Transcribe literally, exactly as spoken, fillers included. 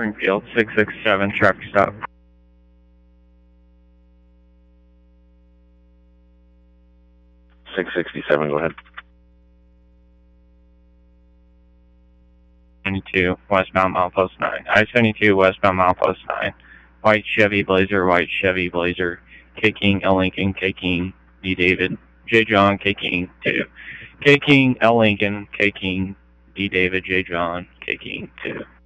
Springfield, six six seven, traffic stop. six sixty-seven, go ahead. seventy-two, westbound milepost nine. I seventy-two, westbound milepost nine. White Chevy Blazer, white Chevy Blazer. K King, L Lincoln, K King, D David, J John, K King, two. K King, L Lincoln, K King, D David, J John, K King, two.